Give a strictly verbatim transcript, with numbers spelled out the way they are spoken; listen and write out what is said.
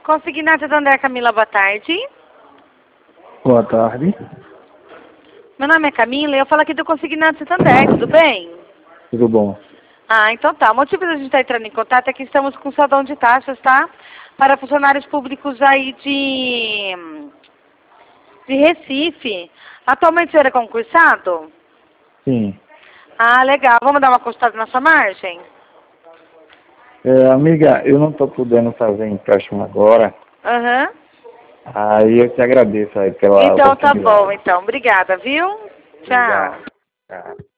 Consignado do André Camila, boa tarde. Boa tarde. Meu nome é Camila e eu falo aqui do Consignado Santander, tudo bem? Tudo bom? Ah, então tá. O motivo da gente estar entrando em contato é que estamos com saldão de taxas, tá? Para funcionários públicos aí de, de Recife. Atualmente você é concursado? Sim. Ah, legal. Vamos dar uma costada na sua margem? É, amiga, eu não estou podendo fazer empréstimo agora. Aham. Aí eu te agradeço aí pela Então tá oportunidade. bom, então. Obrigada, viu? Tchau. Obrigado. Tchau.